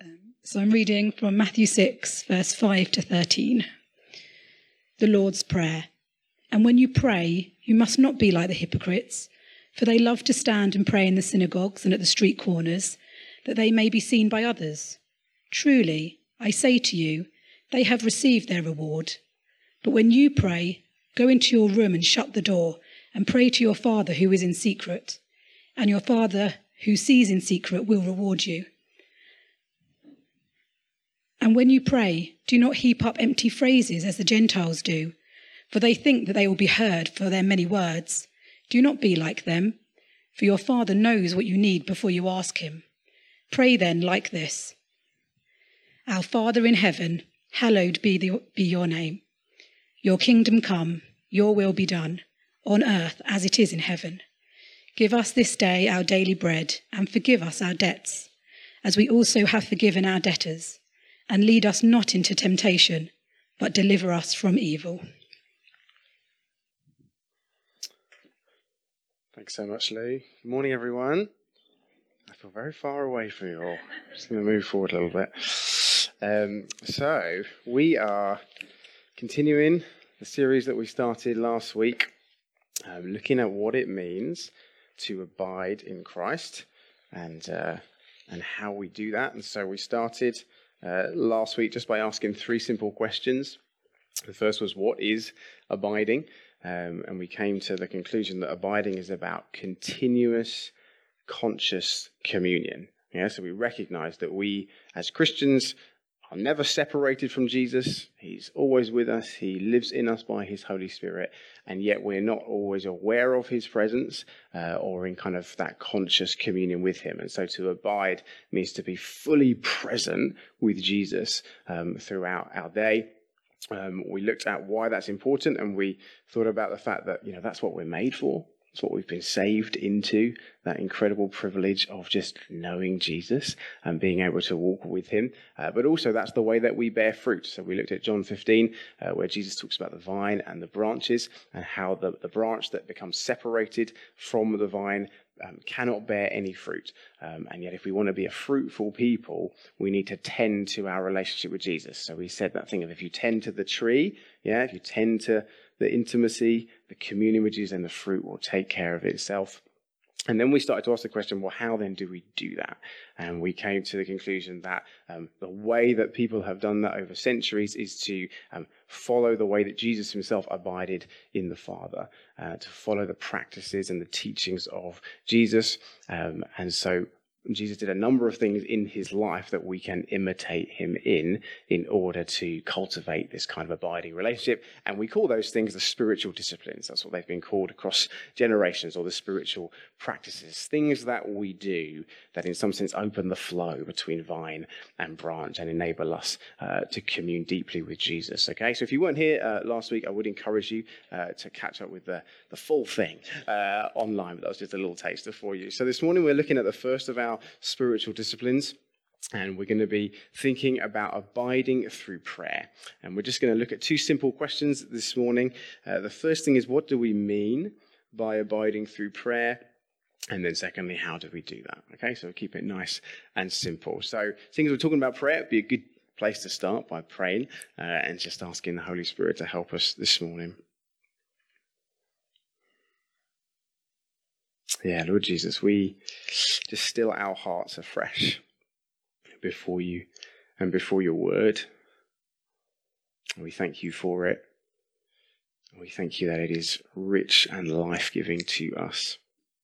So I'm reading from Matthew 6, verse 5 to 13. The Lord's Prayer. And when you pray, you must not be like the hypocrites, for they love to stand and pray in the synagogues and at the street corners, that they may be seen by others. Truly, I say to you, they have received their reward. But when you pray, go into your room and shut the door, and pray to your Father who is in secret, and your Father who sees in secret will reward you. And when you pray, do not heap up empty phrases as the Gentiles do, for they think that they will be heard for their many words. Do not be like them, for your Father knows what you need before you ask him. Pray then like this: Our Father in heaven, hallowed be your name. Your kingdom come, your will be done, on earth as it is in heaven. Give us this day our daily bread, and forgive us our debts, as we also have forgiven our debtors. And lead us not into temptation, but deliver us from evil. Thanks so much, Lou. Good morning, everyone. I feel very far away from you all. I'm just going to move forward a little bit. So we are continuing the series that we started last week, looking at what it means to abide in Christ and how we do that. And so we started last week just by asking three simple questions. The first was, what is abiding? And we came to the conclusion that abiding is about continuous, conscious communion. Yeah, so we recognize that we, as Christians, are never separated from Jesus. He's always with us. He lives in us by his Holy Spirit. And yet we're not always aware of his presence or in kind of that conscious communion with him. And so to abide means to be fully present with Jesus throughout our day. We looked at why that's important, and we thought about the fact that, that's what we're made for. It's what we've been saved into, that incredible privilege of just knowing Jesus and being able to walk with him. But also that's the way that we bear fruit. So we looked at John 15, where Jesus talks about the vine and the branches, and how the branch that becomes separated from the vine cannot bear any fruit. And yet if we want to be a fruitful people, we need to tend to our relationship with Jesus. So we said that thing of, if you tend to the tree, if you tend to the intimacy, the communion with Jesus, then the fruit will take care of itself. And then we started to ask the question, well, how then do we do that? And we came to the conclusion that the way that people have done that over centuries is to follow the way that Jesus himself abided in the Father, to follow the practices and the teachings of Jesus. And so Jesus did a number of things in his life that we can imitate him in order to cultivate this kind of abiding relationship. And we call those things the spiritual disciplines. That's what they've been called across generations, or the spiritual practices. Things that we do that in some sense open the flow between vine and branch and enable us to commune deeply with Jesus. Okay, so if you weren't here last week, I would encourage you to catch up with the full thing online. But that was just a little taster for you. So this morning we're looking at the first of our spiritual disciplines, and we're going to be thinking about abiding through prayer. And we're just going to look at two simple questions this morning. The first thing is, what do we mean by abiding through prayer? And then secondly, how do we do that? Okay, so we'll keep it nice and simple. So things we're talking about prayer, it'd be a good place to start by praying and just asking the Holy Spirit to help us this morning. Yeah, Lord Jesus, we just still our hearts afresh before you and before your word. We thank you for it. We thank you that it is rich and life-giving to us.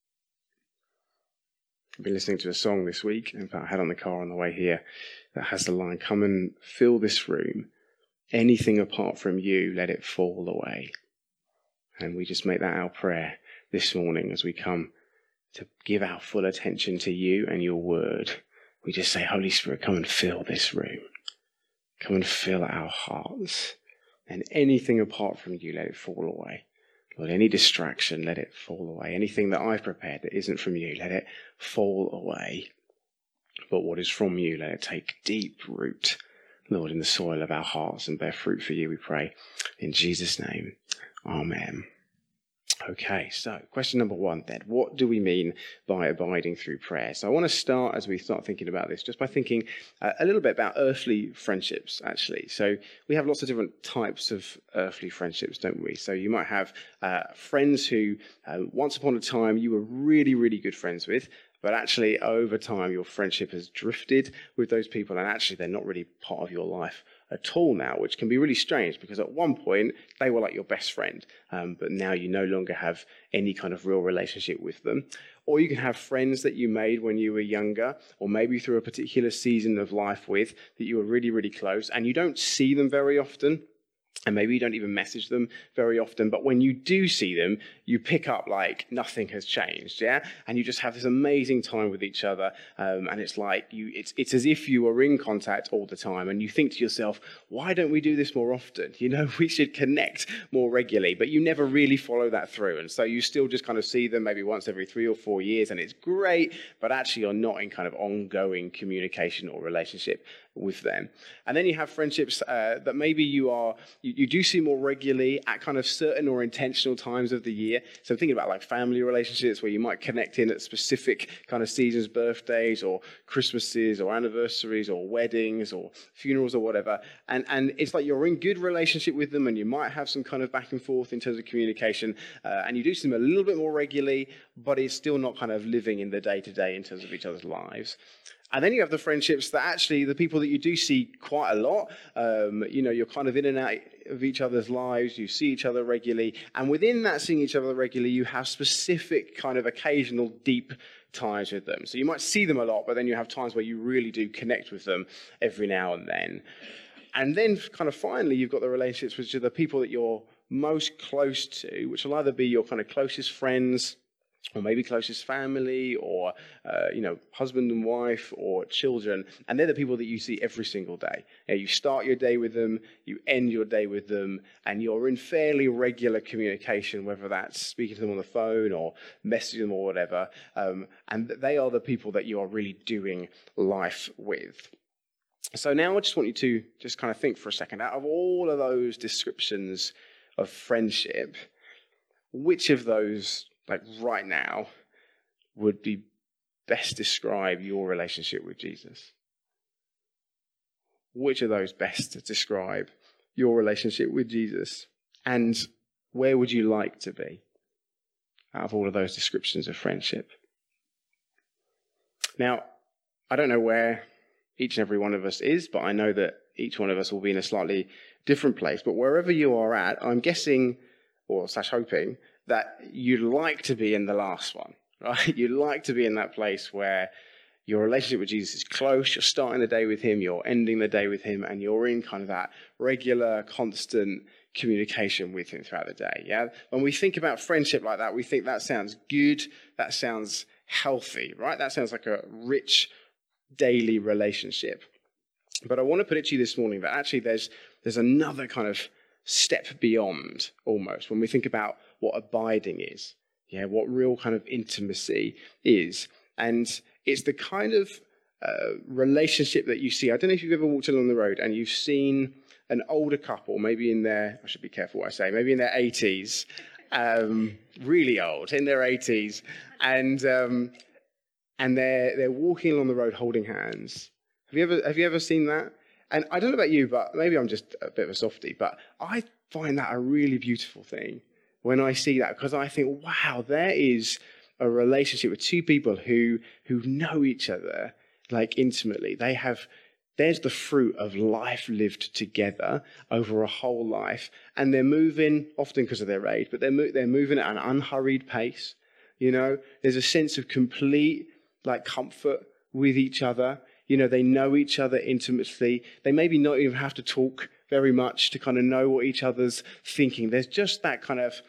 I've been listening to a song this week, in fact I had on the car on the way here, that has the line, "Come and fill this room. Anything apart from you, let it fall away." And we just make that our prayer this morning as we come to give our full attention to you and your word. We just say, Holy Spirit, come and fill this room. Come and fill our hearts. And anything apart from you, let it fall away. Lord, any distraction, let it fall away. Anything that I've prepared that isn't from you, let it fall away. But what is from you, let it take deep root, Lord, in the soil of our hearts and bear fruit for you, we pray. In Jesus' name, amen. Okay, so question number one then. What do we mean by abiding through prayer? So I want to start, as we start thinking about this, just by thinking a little bit about earthly friendships, actually. So we have lots of different types of earthly friendships, don't we? So you might have friends who once upon a time you were really, really good friends with, but actually over time your friendship has drifted with those people, and actually they're not really part of your life at all now, which can be really strange because at one point they were like your best friend, but now you no longer have any kind of real relationship with them. Or you can have friends that you made when you were younger, or maybe through a particular season of life with, that you were really, really close, and you don't see them very often. And maybe you don't even message them very often, but when you do see them, you pick up like nothing has changed, yeah? And you just have this amazing time with each other, and it's like it's as if you are in contact all the time, and you think to yourself, why don't we do this more often? You know, we should connect more regularly, but you never really follow that through, and so you still just kind of see them maybe once every 3 or 4 years, and it's great, but actually you're not in kind of ongoing communication or relationship with them. And then you have friendships that maybe you do see more regularly at kind of certain or intentional times of the year. So I'm thinking about like family relationships where you might connect in at specific kind of seasons, birthdays or Christmases or anniversaries or weddings or funerals or whatever. And it's like you're in good relationship with them, and you might have some kind of back and forth in terms of communication, and you do see them a little bit more regularly, but it's still not kind of living in the day-to-day in terms of each other's lives. And then you have the friendships that actually, the people that you do see quite a lot, you're kind of in and out of each other's lives, you see each other regularly, and within that seeing each other regularly, you have specific kind of occasional deep ties with them. So you might see them a lot, but then you have times where you really do connect with them every now and then. And then kind of finally, you've got the relationships which are the people that you're most close to, which will either be your kind of closest friends, or maybe closest family, or husband and wife, or children, and they're the people that you see every single day. You start your day with them, you end your day with them, and you're in fairly regular communication, whether that's speaking to them on the phone or messaging them or whatever, and they are the people that you are really doing life with. So now I just want you to just kind of think for a second, out of all of those descriptions of friendship, which of those, like right now, would be best describe your relationship with Jesus? Which of those best describe your relationship with Jesus? And where would you like to be out of all of those descriptions of friendship? Now, I don't know where each and every one of us is, but I know that each one of us will be in a slightly different place. But wherever you are at, I'm guessing, or / hoping, that you'd like to be in the last one, right? You'd like to be in that place where your relationship with Jesus is close, you're starting the day with him, you're ending the day with him, and you're in kind of that regular, constant communication with him throughout the day, yeah? When we think about friendship like that, we think that sounds good, that sounds healthy, right? That sounds like a rich daily relationship. But I want to put it to you this morning that actually there's another kind of step beyond, almost, when we think about what abiding is, yeah, what real kind of intimacy is. And it's the kind of relationship that you see. I don't know if you've ever walked along the road and you've seen an older couple, maybe in their, I should be careful what I say, maybe in their 80s, really old, in their 80s, and they're walking along the road holding hands. Have you ever seen that? And I don't know about you, but maybe I'm just a bit of a softie, but I find that a really beautiful thing when I see that, because I think, wow, there is a relationship with two people who know each other like intimately. There's the fruit of life lived together over a whole life, and they're moving, often because of their age, but they're moving at an unhurried pace. You know, there's a sense of complete like comfort with each other. You know, they know each other intimately. They maybe not even have to talk very much to kind of know what each other's thinking. There's just that kind of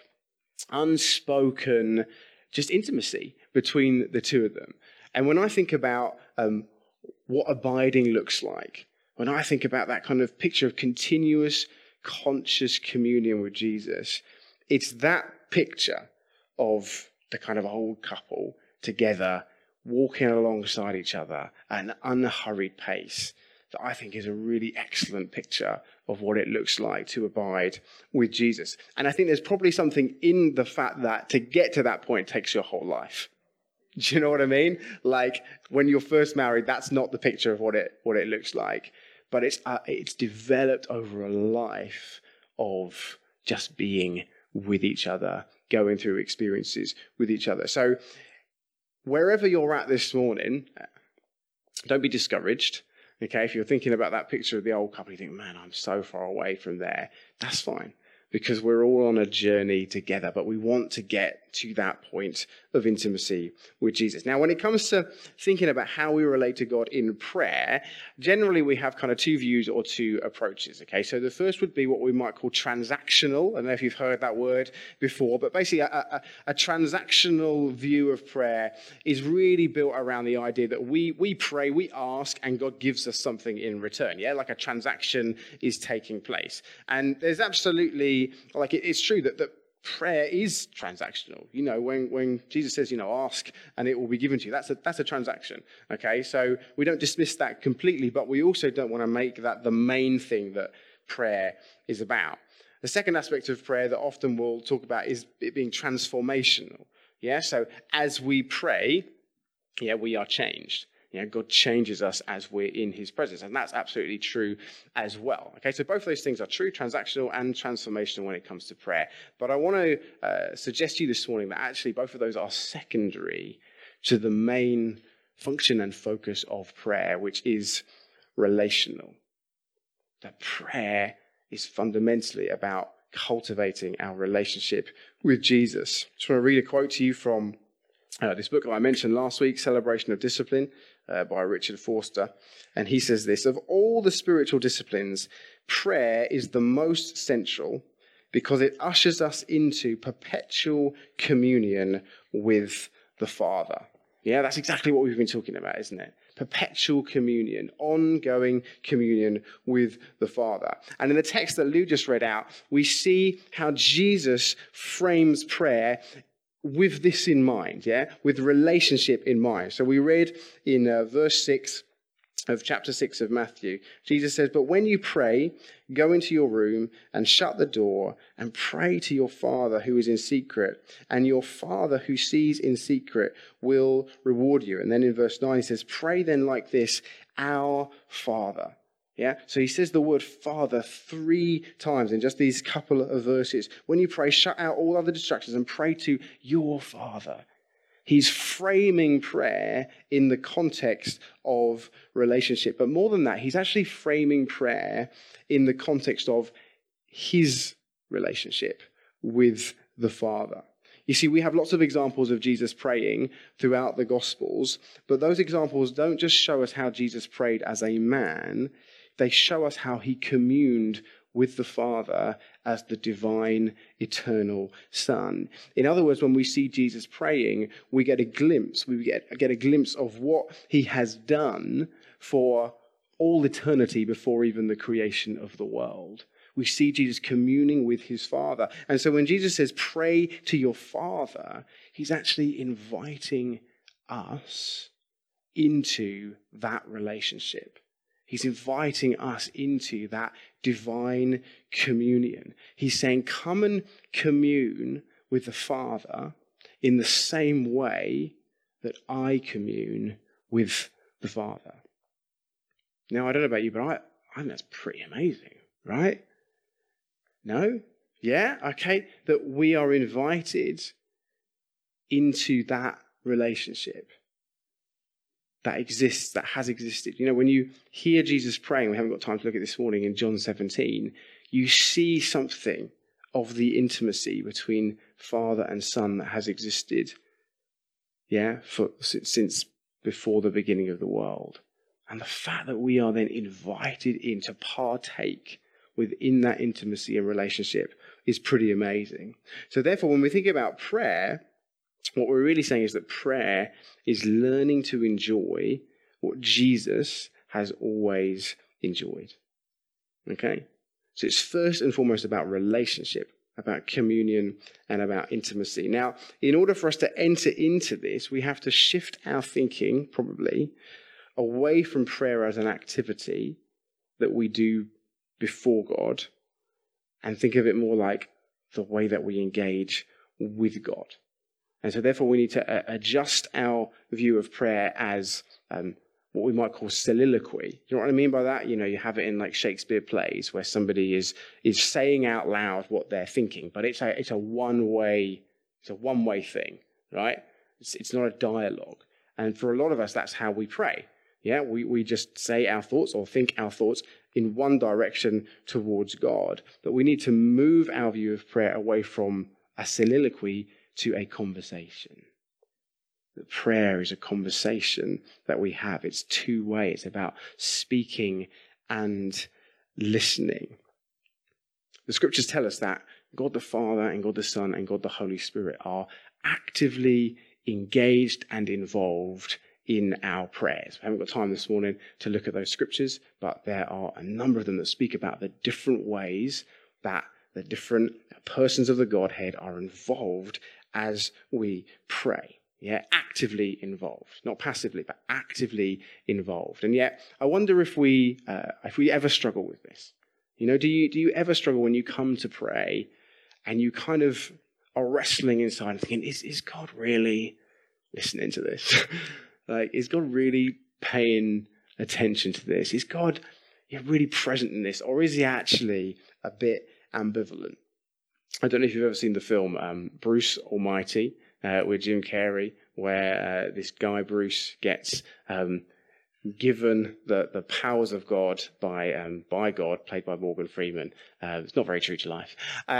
unspoken just intimacy between the two of them. And when I think about what abiding looks like, when I think about that kind of picture of continuous, conscious communion with Jesus, it's that picture of the kind of old couple together, walking alongside each other at an unhurried pace, that I think is a really excellent picture of what it looks like to abide with Jesus. And I think there's probably something in the fact that to get to that point takes your whole life. Do you know what I mean? Like when you're first married, that's not the picture of what it looks like. But it's developed over a life of just being with each other, going through experiences with each other. So wherever you're at this morning, don't be discouraged. Okay, if you're thinking about that picture of the old couple, you think, man, I'm so far away from there. That's fine, because we're all on a journey together, but we want to get to that point of intimacy with Jesus. Now, when it comes to thinking about how we relate to God in prayer, generally we have kind of two views or two approaches, okay? So the first would be what we might call transactional. I don't know if you've heard that word before, but basically a transactional view of prayer is really built around the idea that we pray, we ask, and God gives us something in return, yeah? Like a transaction is taking place. And there's absolutely, like it's true that prayer is transactional. You know, when Jesus says, ask and it will be given to you, that's a transaction. Okay, so we don't dismiss that completely, but we also don't want to make that the main thing that prayer is about. The second aspect of prayer that often we'll talk about is it being transformational. Yeah, so as we pray, we are changed. God changes us as we're in his presence. And that's absolutely true as well. Okay, so both of those things are true, transactional and transformational when it comes to prayer. But I want to suggest to you this morning that actually both of those are secondary to the main function and focus of prayer, which is relational. That prayer is fundamentally about cultivating our relationship with Jesus. I just want to read a quote to you from this book that I mentioned last week, Celebration of Discipline, by Richard Forster. And he says this: of all the spiritual disciplines, prayer is the most central because it ushers us into perpetual communion with the Father. Yeah, that's exactly what we've been talking about, isn't it? Perpetual communion, ongoing communion with the Father. And in the text that Lou just read out, we see how Jesus frames prayer with this in mind, with relationship in mind. So we read in verse 6 of chapter 6 of Matthew, Jesus says, but when you pray, go into your room and shut the door and pray to your Father who is in secret, and your Father who sees in secret will reward you. And then in verse 9 he says, pray then like this, our Father. Yeah, so he says the word Father 3 times in just these couple of verses. When you pray, shut out all other distractions and pray to your Father. He's framing prayer in the context of relationship. But more than that, he's actually framing prayer in the context of his relationship with the Father. You see, we have lots of examples of Jesus praying throughout the Gospels, but those examples don't just show us how Jesus prayed as a man. They show us how he communed with the Father as the divine, eternal Son. In other words, when we see Jesus praying, we get a glimpse of what he has done for all eternity before even the creation of the world. We see Jesus communing with his Father. And so when Jesus says, pray to your Father, he's actually inviting us into that relationship. He's inviting us into that divine communion. He's saying, come and commune with the Father in the same way that I commune with the Father. Now, I don't know about you, but I think that's pretty amazing, right? No? Yeah? Okay. That we are invited into that relationship that exists, that has existed. You know, when you hear Jesus praying, we haven't got time to look at this morning, in John 17, you see something of the intimacy between Father and Son that has existed, since before the beginning of the world. And the fact that we are then invited in to partake within that intimacy and relationship is pretty amazing. So therefore, when we think about prayer, what we're really saying is that prayer is learning to enjoy what Jesus has always enjoyed. Okay? So it's first and foremost about relationship, about communion, and about intimacy. Now, in order for us to enter into this, we have to shift our thinking, probably, away from prayer as an activity that we do before God and think of it more like the way that we engage with God. And so therefore we need to adjust our view of prayer as what we might call soliloquy. You know what I mean by that? You know, you have it in like Shakespeare plays where somebody is saying out loud what they're thinking, but it's a one-way thing, right? It's not a dialogue. And for a lot of us, that's how we pray. Yeah, we just say our thoughts or think our thoughts in one direction towards God. But we need to move our view of prayer away from a soliloquy to a conversation. That prayer is a conversation that we have. It's two-way. It's about speaking and listening. The scriptures tell us that God the Father and God the Son and God the Holy Spirit are actively engaged and involved in our prayers. We haven't got time this morning to look at those scriptures, but there are a number of them that speak about the different ways that the different persons of the Godhead are involved as we pray. Yeah, actively involved, not passively, but actively involved. And yet, I wonder if we ever struggle with this. You know, do you ever struggle when you come to pray and you kind of are wrestling inside and thinking, is God really listening to this? Like, is God really paying attention to this? Is God really present in this? Or is he actually a bit ambivalent? I don't know if you've ever seen the film Bruce Almighty with Jim Carrey, where this guy Bruce gets given the powers of God by God, played by Morgan Freeman. It's not very true to life.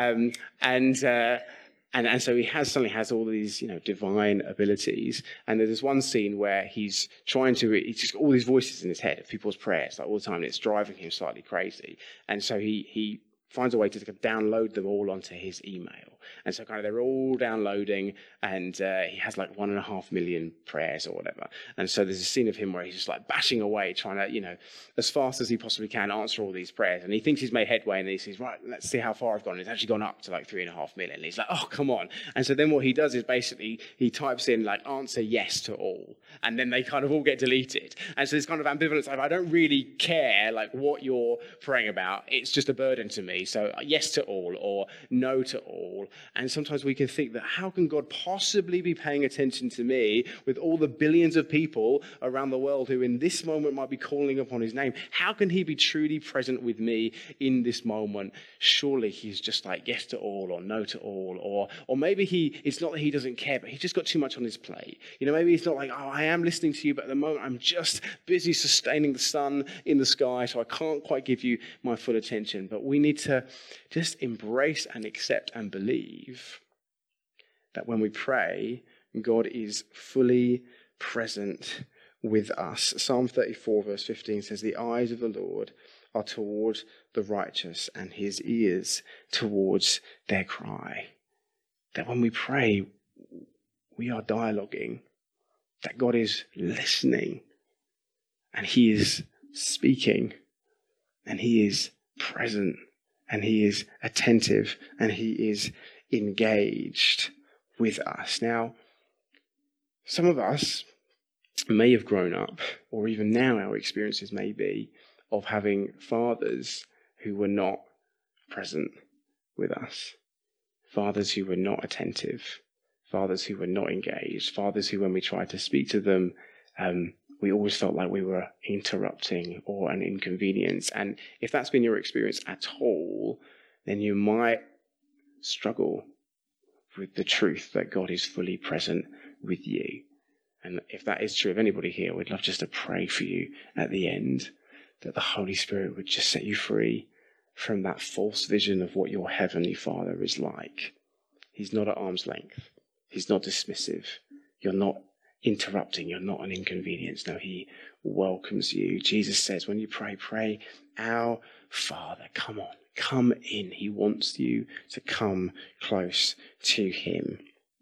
And so he suddenly has all these, divine abilities. And there's this one scene where he's just got all these voices in his head of people's prayers, like all the time, and it's driving him slightly crazy. And so he finds a way to download them all onto his email. And so kind of they're all downloading, and he has like 1.5 million prayers or whatever. And so there's a scene of him where he's just like bashing away, trying to, as fast as he possibly can, answer all these prayers. And he thinks he's made headway, and he says, right, let's see how far I've gone. And it's actually gone up to like 3.5 million. And he's like, oh, come on. And so then what he does is basically he types in like answer yes to all. And then they kind of all get deleted. And so this kind of ambivalence of, I don't really care like what you're praying about. It's just a burden to me. So yes to all or no to all. And sometimes we can think that how can God possibly be paying attention to me with all the billions of people around the world who in this moment might be calling upon his name? How can he be truly present with me in this moment? Surely he's just like yes to all or no to all. Or maybe it's not that he doesn't care, but he's just got too much on his plate. Maybe he's not like, oh, I am listening to you, but at the moment I'm just busy sustaining the sun in the sky, so I can't quite give you my full attention. But we need to just embrace and accept and believe that when we pray, God is fully present with us. Psalm 34 verse 15 says, the eyes of the Lord are towards the righteous and his ears towards their cry. That when we pray, we are dialoguing, that God is listening and he is speaking and he is present and he is attentive and he is engaged with us. Now, some of us may have grown up, or even now our experiences may be, of having fathers who were not present with us. Fathers who were not attentive. Fathers who were not engaged. Fathers who, when we tried to speak to them, we always felt like we were interrupting or an inconvenience. And if that's been your experience at all, then you might struggle with the truth that God is fully present with you. And if that is true of anybody here, we'd love just to pray for you at the end, that the Holy Spirit would just set you free from that false vision of what your Heavenly Father is like. He's not at arm's length. He's not dismissive. You're not interrupting. You're not an inconvenience. No, he welcomes you. Jesus says, when you pray, our Father, come on, come in. He wants you to come close to him.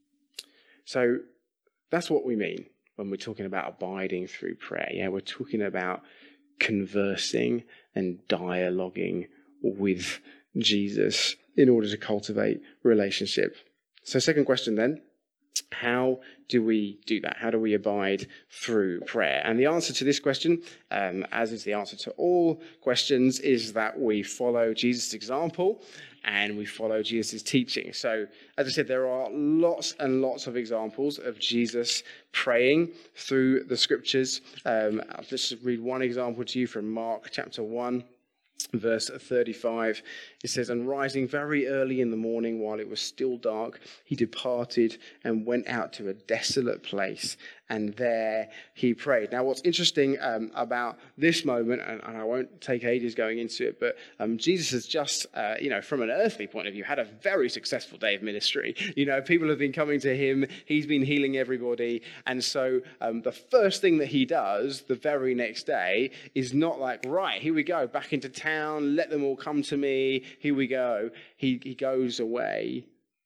So that's what we mean when we're talking about abiding through prayer. Yeah, we're talking about conversing and dialoguing with Jesus in order to cultivate relationship. So second question then, How do we do that? How do we abide through prayer? And the answer to this question, as is the answer to all questions, is that we follow Jesus' example and we follow Jesus' teaching. So, as I said, there are lots and lots of examples of Jesus praying through the scriptures. I'll just read one example to you from Mark chapter 1. Verse 35, it says, "And rising very early in the morning while it was still dark, he departed and went out to a desolate place, and there he prayed." Now, what's interesting about this moment, and I won't take ages going into it, but Jesus has just, from an earthly point of view, had a very successful day of ministry. People have been coming to him. He's been healing everybody. And so the first thing that he does the very next day is not like, right, here we go, back into town, let them all come to me, here we go. He goes away.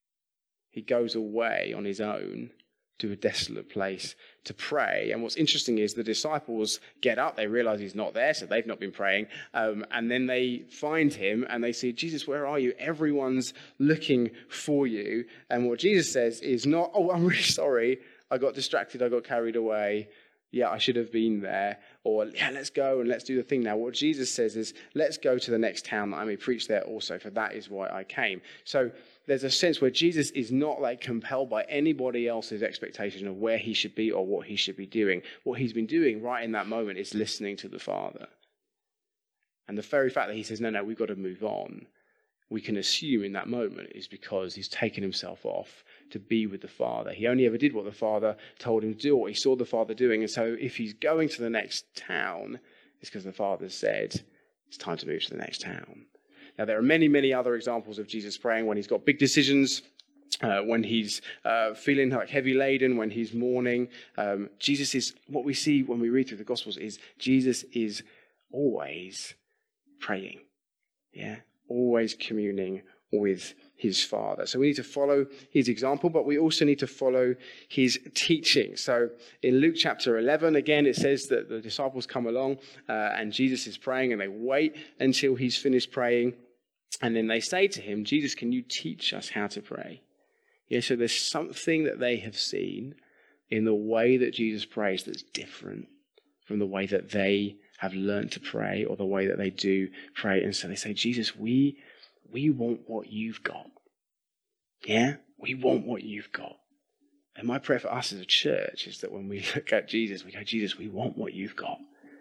He goes away on his own to a desolate place to pray. And what's interesting is the disciples get up, they realize he's not there, so they've not been praying. And then they find him and they say, "Jesus, where are you? Everyone's looking for you." And what Jesus says is not, "Oh, I'm really sorry. I got distracted. I got carried away. Yeah, I should have been there." Or, "Yeah, let's go and let's do the thing now." What Jesus says is, "Let's go to the next town that I may preach there also, for that is why I came." So there's a sense where Jesus is not compelled by anybody else's expectation of where he should be or what he should be doing. What he's been doing right in that moment is listening to the Father. And the very fact that he says, no, we've got to move on, we can assume in that moment is because he's taken himself off to be with the Father. He only ever did what the Father told him to do, what he saw the Father doing. And so if he's going to the next town, it's because the Father said, it's time to move to the next town. Now, there are many, many other examples of Jesus praying when he's got big decisions, when he's feeling heavy laden, when he's mourning. Jesus is, what we see when we read through the Gospels is Jesus is always praying. Yeah, always communing with his Father. So we need to follow his example, but we also need to follow his teaching. So in Luke chapter 11, again, it says that the disciples come along and Jesus is praying, and they wait until he's finished praying. And then they say to him, "Jesus, can you teach us how to pray?" Yeah, so there's something that they have seen in the way that Jesus prays that's different from the way that they have learned to pray or the way that they do pray. And so they say, "Jesus, we want what you've got." Yeah, we want what you've got. And my prayer for us as a church is that when we look at Jesus, we go, "Jesus, we want what you've got.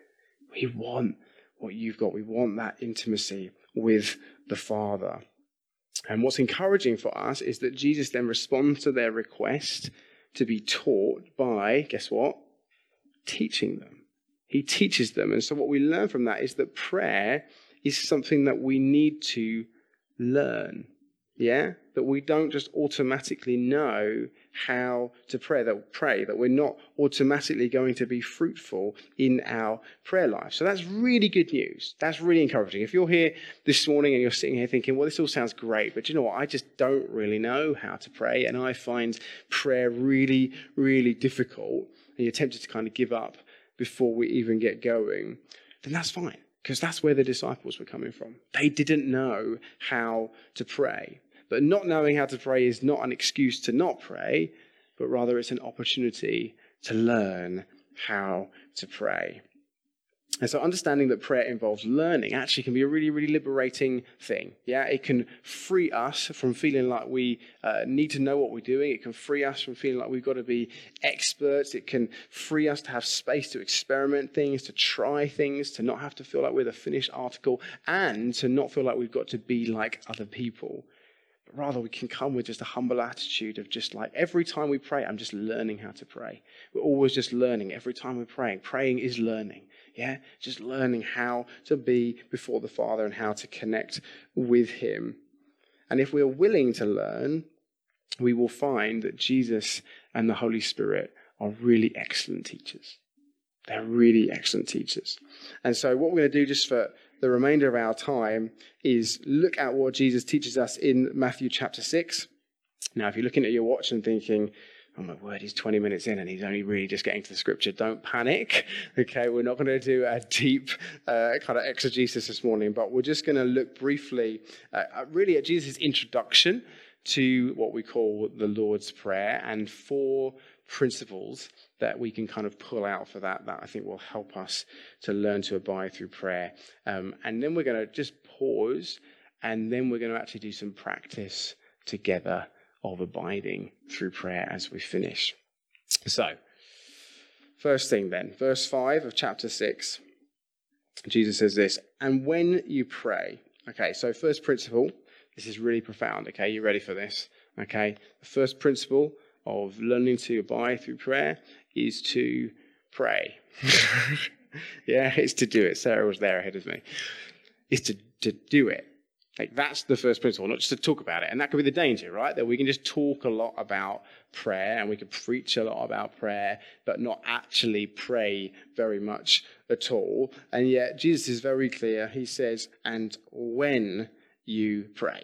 We want what you've got. We want that intimacy with the Father." And what's encouraging for us is that Jesus then responds to their request to be taught by, guess what? Teaching them. He teaches them. And so what we learn from that is that prayer is something that we need to learn. Yeah? That we don't just automatically know how to pray, that we're not automatically going to be fruitful in our prayer life. So that's really good news. That's really encouraging. If you're here this morning and you're sitting here thinking, well, this all sounds great, but you know what? I just don't really know how to pray, and I find prayer really, really difficult, and you're tempted to kind of give up before we even get going, then that's fine, because that's where the disciples were coming from. They didn't know how to pray. But not knowing how to pray is not an excuse to not pray, but rather it's an opportunity to learn how to pray. And so understanding that prayer involves learning actually can be a really, really liberating thing. Yeah, it can free us from feeling like we need to know what we're doing. It can free us from feeling like we've got to be experts. It can free us to have space to experiment things, to try things, to not have to feel like we're the finished article, and to not feel like we've got to be like other people. Rather, we can come with just a humble attitude of just like, every time we pray, I'm just learning how to pray. We're always just learning. Every time we're praying, praying is learning. Yeah, just learning how to be before the Father and how to connect with him. And if we're willing to learn, we will find that Jesus and the Holy Spirit are really excellent teachers. They're really excellent teachers. And so what we're going to do just for the remainder of our time is look at what Jesus teaches us in Matthew chapter 6. Now, if you're looking at your watch and thinking, oh my word, he's 20 minutes in and he's only really just getting to the scripture, don't panic. Okay, we're not going to do a deep kind of exegesis this morning, but we're just going to look briefly really at Jesus' introduction to what we call the Lord's Prayer and 4 principles that we can kind of pull out for that I think will help us to learn to abide through prayer. And then we're going to just pause, and then we're going to actually do some practice together of abiding through prayer as we finish. So, first thing then, verse 5 of chapter 6, Jesus says this, and when you pray. Okay, so first principle, this is really profound, okay? You ready for this? Okay, the first principle of learning to abide through prayer is to pray. Yeah, it's to do it. Sarah was there ahead of me. It's to do it. Like, that's the first principle, not just to talk about it. And that could be the danger, right? That we can just talk a lot about prayer and we can preach a lot about prayer, but not actually pray very much at all. And yet Jesus is very clear. He says, and when you pray.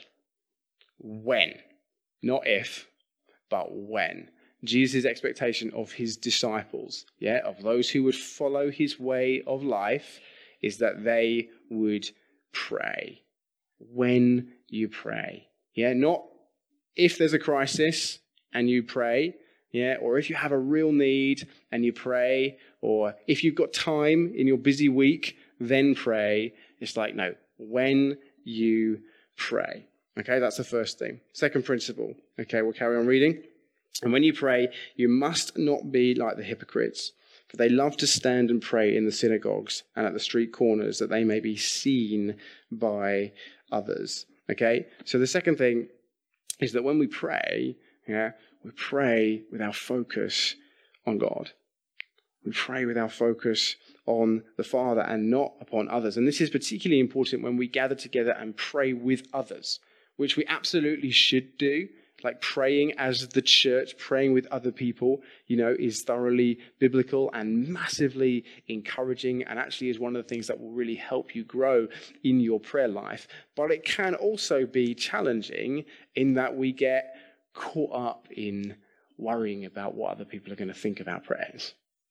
When. Not if, but when. Jesus' expectation of his disciples, of those who would follow his way of life, is that they would pray. When you pray. Not if there's a crisis and you pray, or if you have a real need and you pray, or if you've got time in your busy week, then pray. It's like, no, when you pray. Okay, that's the first thing. Second principle. Okay, we'll carry on reading. And when you pray, you must not be like the hypocrites, for they love to stand and pray in the synagogues and at the street corners, that they may be seen by others. Okay, so the second thing is that when we pray, we pray with our focus on God. We pray with our focus on the Father and not upon others. And this is particularly important when we gather together and pray with others, which we absolutely should do. Like praying as the church, praying with other people, is thoroughly biblical and massively encouraging, and actually is one of the things that will really help you grow in your prayer life. But it can also be challenging in that we get caught up in worrying about what other people are going to think about prayers.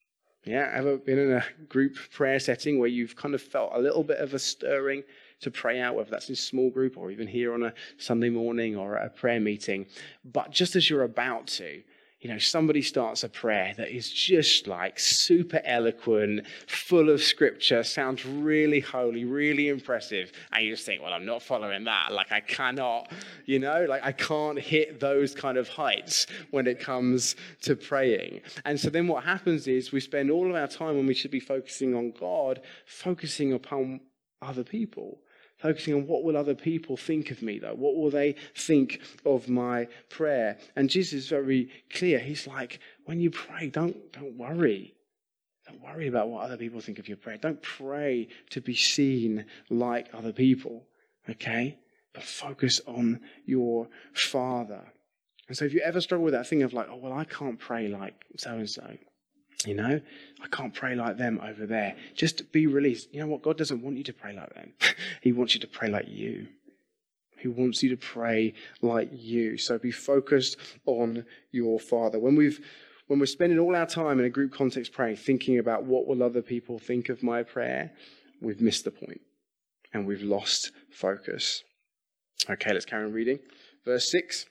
Ever been in a group prayer setting where you've kind of felt a little bit of a stirring to pray out, whether that's in small group or even here on a Sunday morning or at a prayer meeting? But just as you're about to, somebody starts a prayer that is just like super eloquent, full of scripture, sounds really holy, really impressive. And you just think, well, I'm not following that. Like I cannot, I can't hit those kind of heights when it comes to praying. And so then what happens is we spend all of our time when we should be focusing on God, focusing upon other people. Focusing on what will other people think of me, though? What will they think of my prayer? And Jesus is very clear. He's like, when you pray, don't worry. Don't worry about what other people think of your prayer. Don't pray to be seen like other people, okay? But focus on your Father. And so if you ever struggle with that thing of like, oh, well, I can't pray like so-and-so. I can't pray like them over there. Just be released. You know what? God doesn't want you to pray like them. He wants you to pray like you. He wants you to pray like you. So be focused on your Father. When we're spending all our time in a group context praying, thinking about what will other people think of my prayer, we've missed the point and we've lost focus. Okay, let's carry on reading. Verse 6.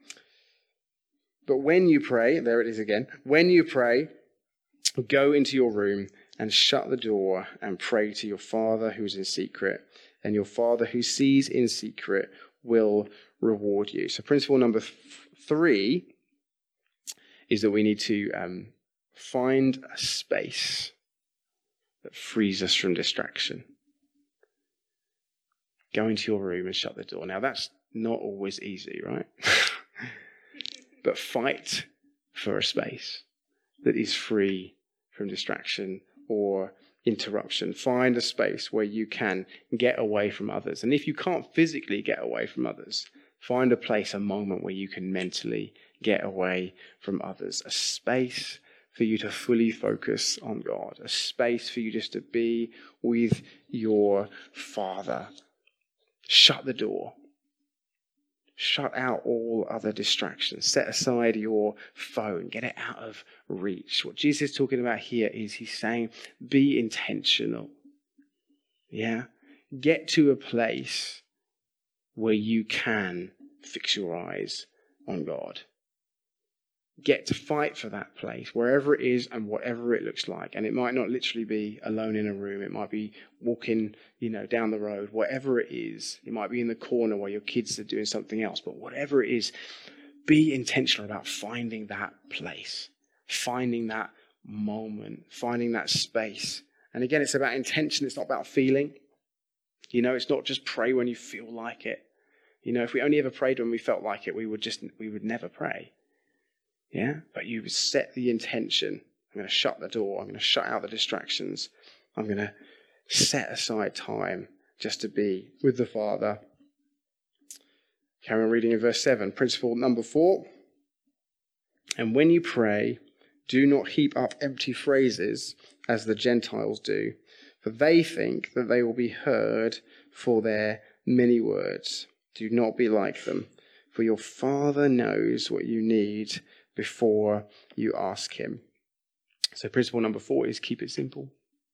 But when you pray, there it is again. When you pray, go into your room and shut the door and pray to your Father who is in secret, and your Father who sees in secret will reward you. So principle number 3 is that we need to find a space that frees us from distraction. Go into your room and shut the door. Now that's not always easy, right? But fight for a space that is free from distraction or interruption. Find a space where you can get away from others. And if you can't physically get away from others, find a place, a moment where you can mentally get away from others. A space for you to fully focus on God. A space for you just to be with your Father. Shut the door. Shut out all other distractions. Set aside your phone. Get it out of reach. What Jesus is talking about here is he's saying, be intentional. Get to a place where you can fix your eyes on God. Get to fight for that place, wherever it is and whatever it looks like. And it might not literally be alone in a room. It might be walking, down the road. Whatever it is, it might be in the corner while your kids are doing something else. But whatever it is, be intentional about finding that place, finding that moment, finding that space. And again, it's about intention. It's not about feeling. It's not just pray when you feel like it. If we only ever prayed when we felt like it, we would never pray. Yeah, but you set the intention. I'm going to shut the door. I'm going to shut out the distractions. I'm going to set aside time just to be with the Father. Carry on reading in verse 7. Principle number 4. And when you pray, do not heap up empty phrases as the Gentiles do, for they think that they will be heard for their many words. Do not be like them, for your Father knows what you need before you ask him. So principle number 4 is keep it simple.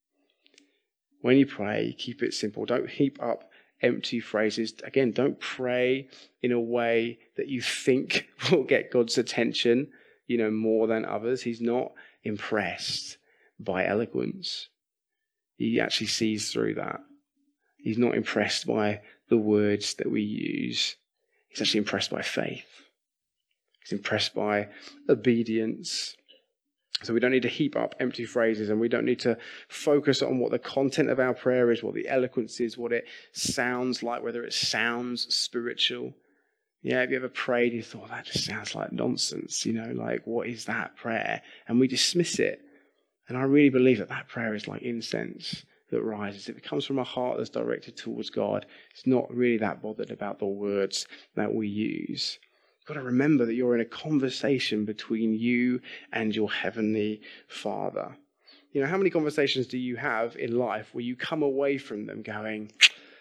When you pray, keep it simple. Don't heap up empty phrases. Again, don't pray in a way that you think will get God's attention, more than others. He's not impressed by eloquence. He actually sees through that. He's not impressed by the words that we use. He's actually impressed by faith. He's impressed by obedience. So we don't need to heap up empty phrases, and we don't need to focus on what the content of our prayer is, what the eloquence is, what it sounds like, whether it sounds spiritual. Yeah, have you ever prayed and you thought, that just sounds like nonsense, what is that prayer? And we dismiss it. And I really believe that prayer is like incense that rises. If it comes from a heart that's directed towards God, it's not really that bothered about the words that we use. You've got to remember that you're in a conversation between you and your heavenly Father. How many conversations do you have in life where you come away from them going,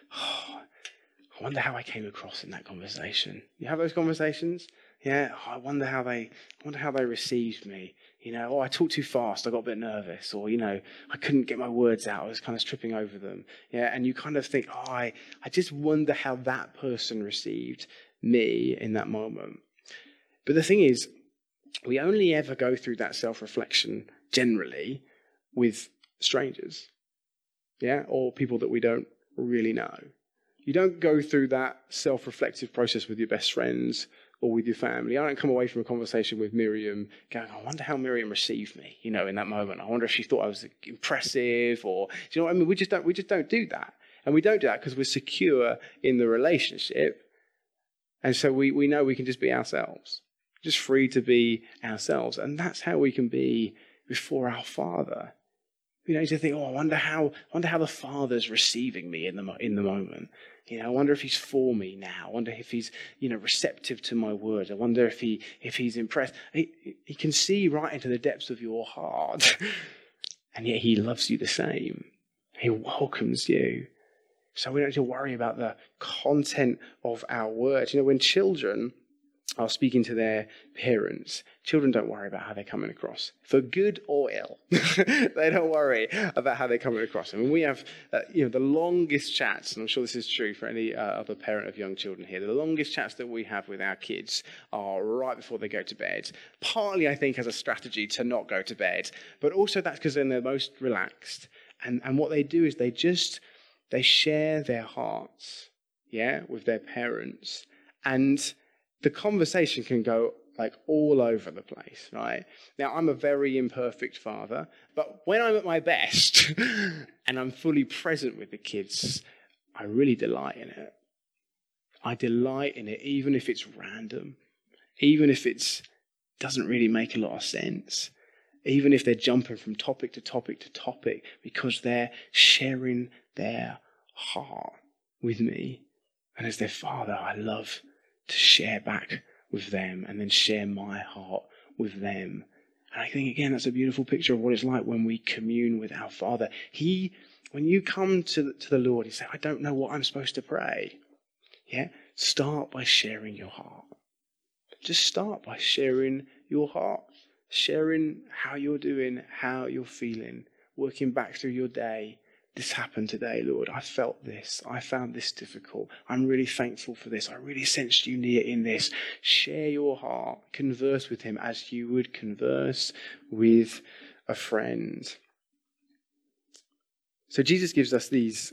I wonder how I came across in that conversation? You have those conversations? Yeah, I wonder how they received me. I talked too fast, I got a bit nervous, or, I couldn't get my words out, I was kind of tripping over them. Yeah, and you kind of think, I just wonder how that person received me in that moment. But the thing is, we only ever go through that self-reflection generally with strangers, yeah, or people that we don't really know. You don't go through that self-reflective process with your best friends or with your family. I don't come away from a conversation with Miriam going, I wonder how Miriam received me, in that moment. I wonder if she thought I was impressive, or, do you know what I mean? We just don't do that. And we don't do that because we're secure in the relationship. And so we know we can just be ourselves, just free to be ourselves. And that's how we can be before our Father. To think, I wonder how the Father's receiving me in the moment. I wonder if he's for me now. I wonder if he's, receptive to my words. I wonder if he's impressed. He can see right into the depths of your heart. And yet he loves you the same. He welcomes you. So we don't have to worry about the content of our words. When children are speaking to their parents, children don't worry about how they're coming across, for good or ill. They don't worry about how they're coming across. We have, the longest chats, and I'm sure this is true for any other parent of young children here, the longest chats that we have with our kids are right before they go to bed. Partly, I think, as a strategy to not go to bed, but also that's because then they're most relaxed. And what they do is they share their hearts, with their parents. And the conversation can go all over the place, right? Now, I'm a very imperfect father, but when I'm at my best and I'm fully present with the kids, I really delight in it. I delight in it, even if it's random, even if it doesn't really make a lot of sense, even if they're jumping from topic to topic to topic, because they're sharing their heart with me. And as their father, I love to share back with them and then share my heart with them. And I think, again, that's a beautiful picture of what it's like when we commune with our Father. When you come to the Lord, you say, I don't know what I'm supposed to pray. Yeah? Start by sharing your heart. Just start by sharing your heart. Sharing how you're doing, how you're feeling, working back through your day, this happened today, Lord. I felt this. I found this difficult. I'm really thankful for this. I really sensed you near in this. Share your heart. Converse with him as you would converse with a friend. So Jesus gives us these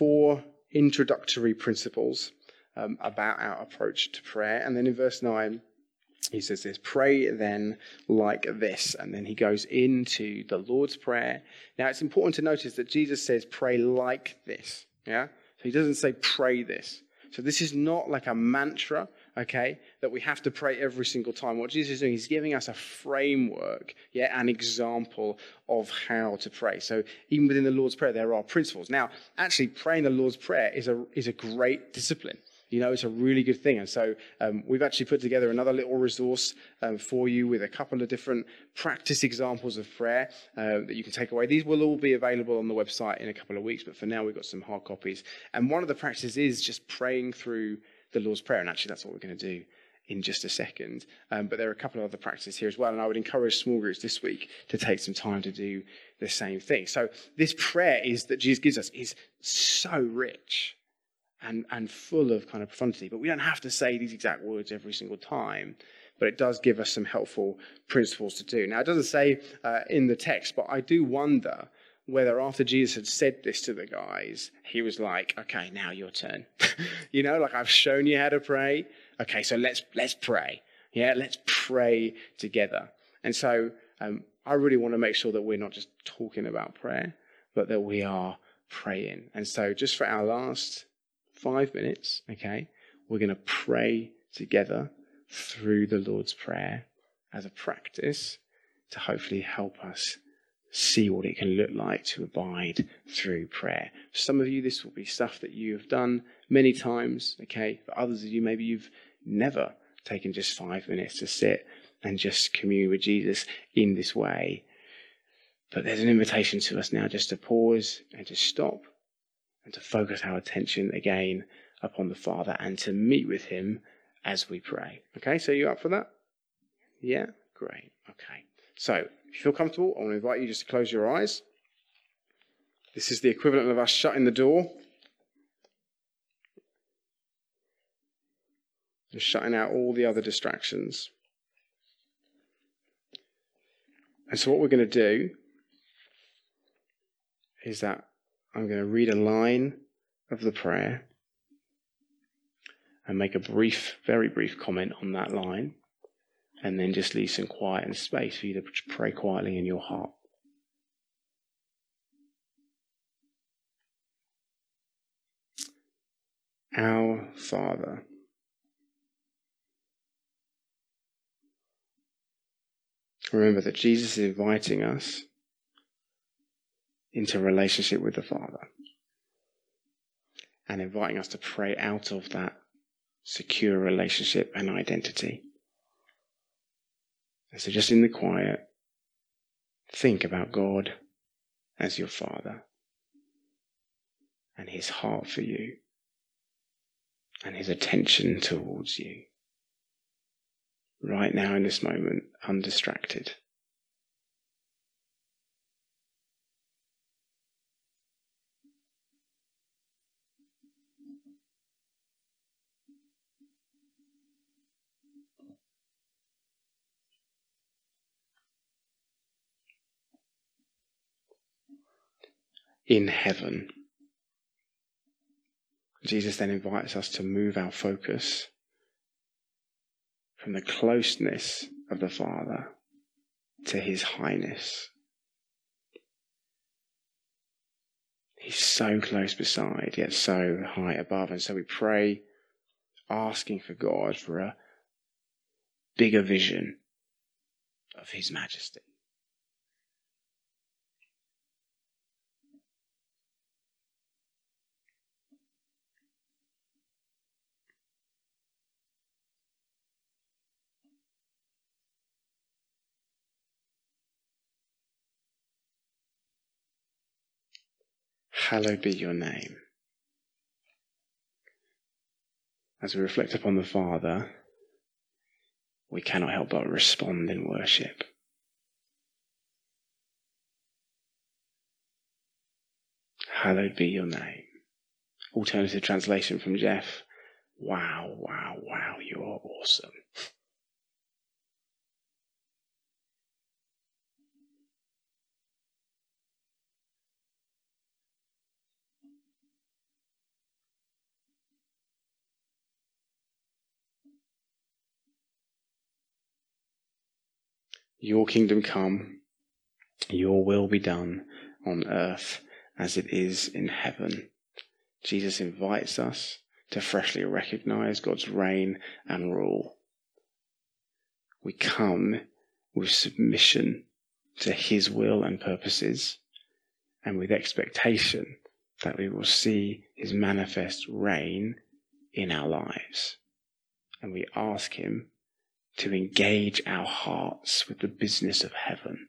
4 introductory principles about our approach to prayer. And then in verse 9, he says this, pray then like this. And then he goes into the Lord's Prayer. Now, it's important to notice that Jesus says pray like this. Yeah? So he doesn't say pray this. So this is not like a mantra, okay, that we have to pray every single time. What Jesus is doing, he's giving us a framework, an example of how to pray. So even within the Lord's Prayer, there are principles. Now, actually, praying the Lord's Prayer is a great discipline. It's a really good thing. And so we've actually put together another little resource for you with a couple of different practice examples of prayer that you can take away. These will all be available on the website in a couple of weeks, but for now we've got some hard copies. And one of the practices is just praying through the Lord's Prayer. And actually that's what we're going to do in just a second. But there are a couple of other practices here as well. And I would encourage small groups this week to take some time to do the same thing. So this prayer that Jesus gives us is so rich and full of kind of profundity. But we don't have to say these exact words every single time. But it does give us some helpful principles to do. Now, it doesn't say in the text, but I do wonder whether after Jesus had said this to the guys, he was like, okay, now your turn. Like I've shown you how to pray. Okay, so let's pray. Yeah, let's pray together. And so I really want to make sure that we're not just talking about prayer, but that we are praying. And so just for our last 5 minutes, okay, we're going to pray together through the Lord's Prayer as a practice to hopefully help us see what it can look like to abide through prayer. For some of you, this will be stuff that you have done many times, okay? For others of you, maybe you've never taken just 5 minutes to sit and just commune with Jesus in this way. But there's an invitation to us now just to pause and to stop and to focus our attention again upon the Father and to meet with him as we pray. Okay, so you up for that? Yeah? Great. Okay. So, if you feel comfortable, I want to invite you just to close your eyes. This is the equivalent of us shutting the door. Just shutting out all the other distractions. And so what we're going to do is that I'm going to read a line of the prayer and make a very brief comment on that line, and then just leave some quiet and space for you to pray quietly in your heart. Our Father, remember that Jesus is inviting us into relationship with the Father and inviting us to pray out of that secure relationship and identity. And so just in the quiet, think about God as your Father and his heart for you and his attention towards you. Right now in this moment, undistracted. In heaven. Jesus then invites us to move our focus from the closeness of the Father to his highness. He's so close beside, yet so high above. And so we pray, asking for God for a bigger vision of his majesty. Hallowed be your name. As we reflect upon the Father, we cannot help but respond in worship. hallowed be your name. Alternative translation from Jeff, wow, wow, wow, you are awesome. Your kingdom come, your will be done on earth as it is in heaven. Jesus invites us to freshly recognize God's reign and rule. We come with submission to his will and purposes, and with expectation that we will see his manifest reign in our lives. And we ask him to engage our hearts with the business of heaven.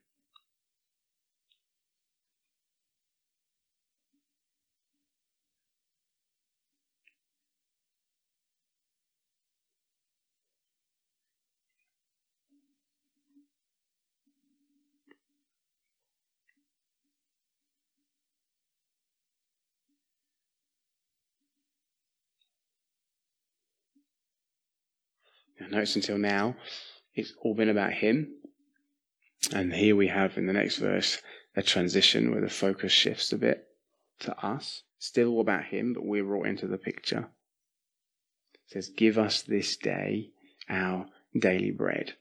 Now, notice until now, it's all been about him. And here we have in the next verse a transition where the focus shifts a bit to us. Still all about him, but we're brought into the picture. It says, give us this day our daily bread.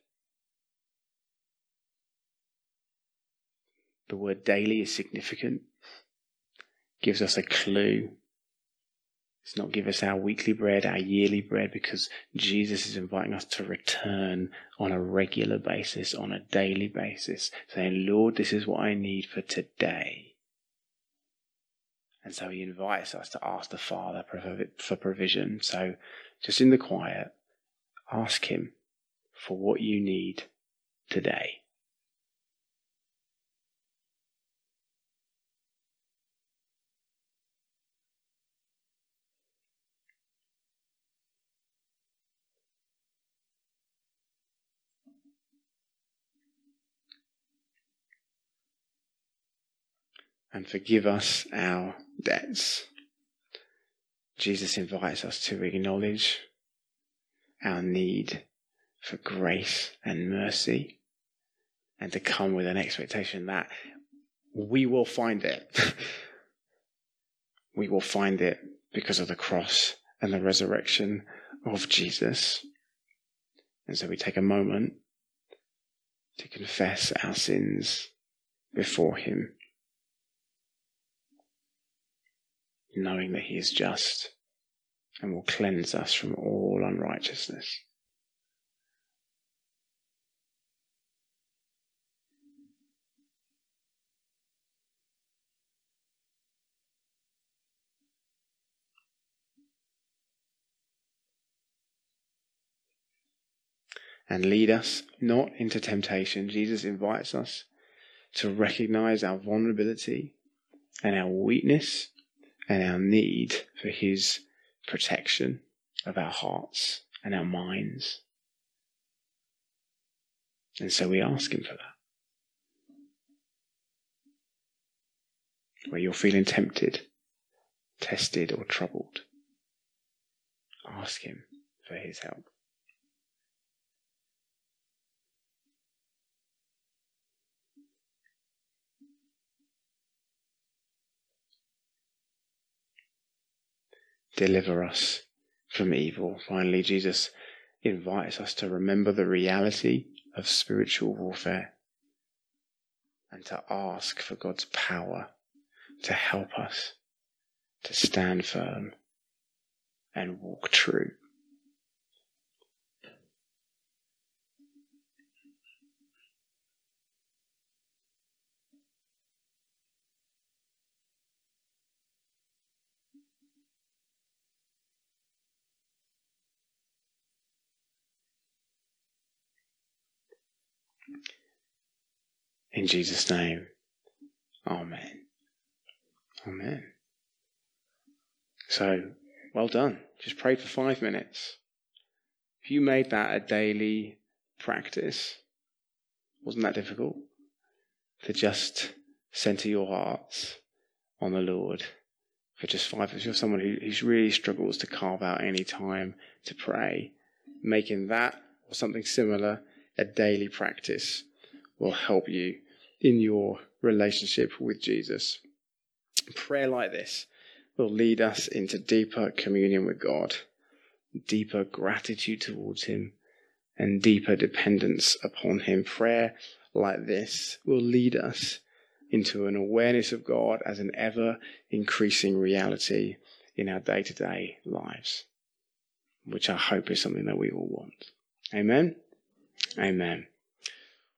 The word daily is significant. Gives us a clue. It's not give us our weekly bread, our yearly bread, because Jesus is inviting us to return on a regular basis, on a daily basis, saying, Lord, this is what I need for today. And so he invites us to ask the Father for provision. So just in the quiet, ask him for what you need today. And forgive us our debts. Jesus invites us to acknowledge our need for grace and mercy, and to come with an expectation that we will find it. We will find it because of the cross and the resurrection of Jesus. And so we take a moment to confess our sins before him, knowing that he is just and will cleanse us from all unrighteousness. And lead us not into temptation. Jesus invites us to recognize our vulnerability and our weakness and our need for his protection of our hearts and our minds. And so we ask him for that. Where you're feeling tempted, tested, or troubled, ask him for his help. Deliver us from evil. Finally, Jesus invites us to remember the reality of spiritual warfare and to ask for God's power to help us to stand firm and walk true. In Jesus' name, amen. Amen. So, well done. Just prayed for 5 minutes. If you made that a daily practice, wasn't that difficult? To just center your hearts on the Lord for just 5 minutes. If you're someone who really struggles to carve out any time to pray, making that or something similar a daily practice will help you in your relationship with Jesus. Prayer like this will lead us into deeper communion with God, deeper gratitude towards him, and deeper dependence upon him. Prayer like this will lead us into an awareness of God as an ever-increasing reality in our day-to-day lives, which I hope is something that we all want. Amen? Amen.